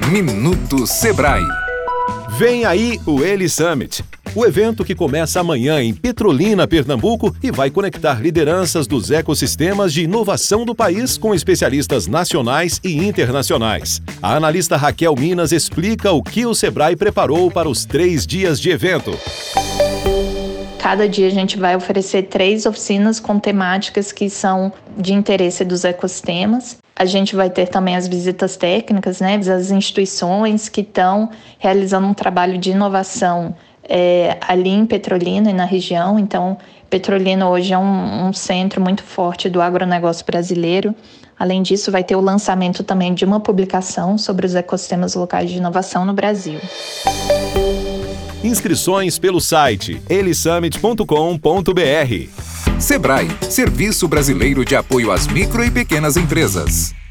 Minuto Sebrae. Vem aí o Eli Summit, o evento que começa amanhã em Petrolina, Pernambuco, e vai conectar lideranças dos ecossistemas de inovação do país com especialistas nacionais e internacionais. A analista Raquel Minas explica o que o Sebrae preparou para os 3 dias de evento. Cada dia a gente vai oferecer 3 oficinas com temáticas que são de interesse dos ecossistemas. A gente vai ter também as visitas técnicas, né, das instituições que estão realizando um trabalho de inovação ali em Petrolina e na região. Então, Petrolina hoje é um centro muito forte do agronegócio brasileiro. Além disso, vai ter o lançamento também de uma publicação sobre os ecossistemas locais de inovação no Brasil. Inscrições pelo site elisummit.com.br. Sebrae, Serviço Brasileiro de Apoio às Micro e Pequenas Empresas.